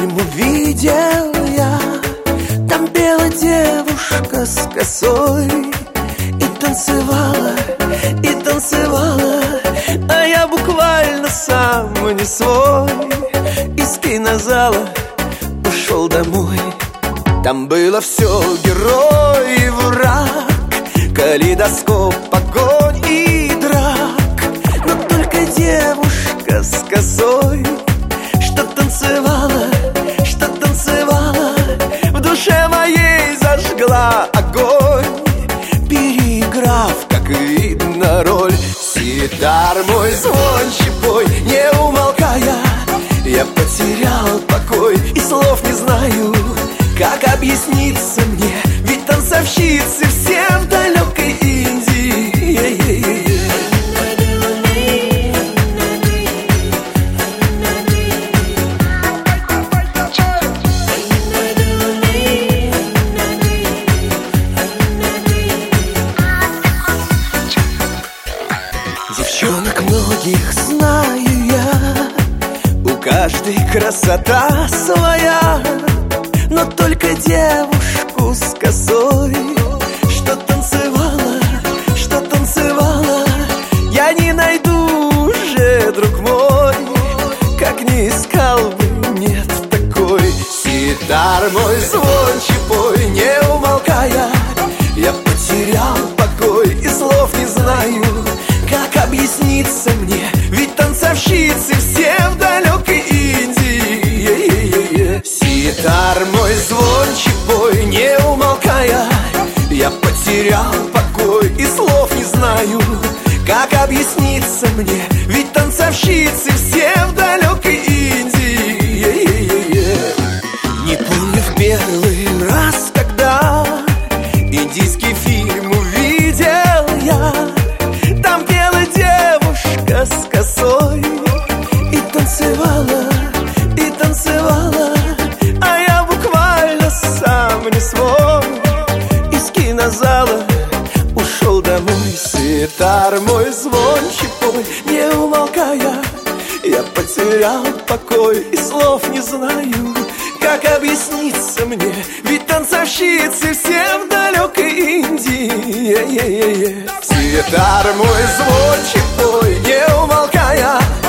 фильм увидел я. Там пела девушка с косой и танцевала, а я буквально сам не свой. Из кинозала ушел домой. Там было все: герой и враг, калейдоскоп, огонь и драк. Но только девушка с косой, что танцевала, в душе моей зажгла огонь, переиграв, как видно, роль. Ситар мой звончий пой, не умолкая, я потерял покой и слов не знаю, как объясниться мне, ведь танцовщицы все в далекой Индии. Девчонок многих знаю я, у каждой красота своя. Но только девушку с косой, что танцевала, я не найду уже, друг мой, как не искал бы, нет такой. Ситар мой звончий пой, не умолкая, я потерял покой и слов не знаю, как объясниться мне, ведь танцовщицы все в далекой Индии. Ситар мой звончий пой, не умолкая, я потерял покой и слов не знаю, как объясниться мне, ведь танцовщицы все в далекой Индии. Не помню в первый раз, когда индийский фильм увидел я. Там пела девушка с косой и танцевала, а я буквально сам не свой. Из кинозала ушел домой. Ситар мой звончий пой, не умолкая, я потерял покой и слов не знаю, как объясниться мне, ведь танцовщицы все в далекой Индии. Ситар мой звончий пой, не умолкая,